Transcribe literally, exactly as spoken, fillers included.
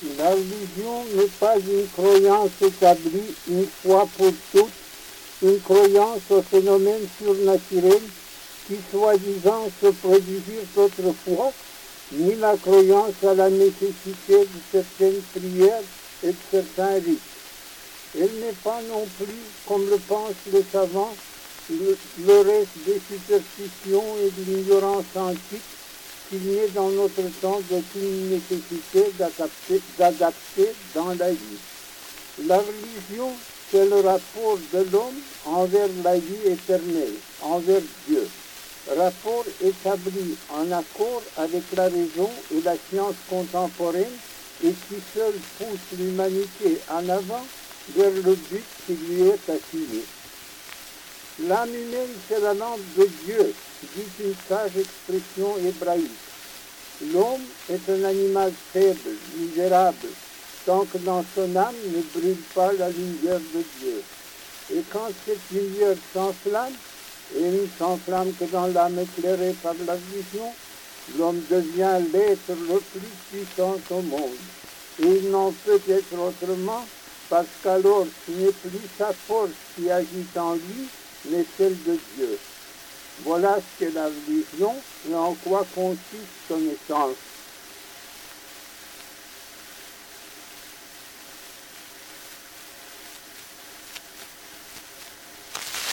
La religion n'est pas une croyance établie une fois pour toutes, une croyance au phénomène surnaturel qui soi-disant se produisirent autrefois, ni la croyance à la nécessité de certaines prières et de certains rites. Elle n'est pas non plus, comme le pensent les savants, le, le reste des superstitions et de l'ignorance antique qu'il n'est dans notre temps d'aucune nécessité d'adapter, d'adapter dans la vie. La religion, c'est le rapport de l'homme envers la vie éternelle, envers Dieu. Rapport établi en accord avec la raison et la science contemporaine et qui seul pousse l'humanité en avant vers le but qui lui est assigné. L'âme humaine, c'est la lampe de Dieu, dit une sage expression hébraïque. L'homme est un animal faible, misérable, tant que dans son âme ne brûle pas la lumière de Dieu. Et quand cette lumière s'enflamme, et il ne s'enflamme que dans l'âme éclairée par la vision, l'homme devient l'être le plus puissant au monde. Et il n'en peut être autrement, parce qu'alors ce n'est plus sa force qui agit en lui, mais celle de Dieu. Voilà ce qu'est la religion et en quoi consiste son essence.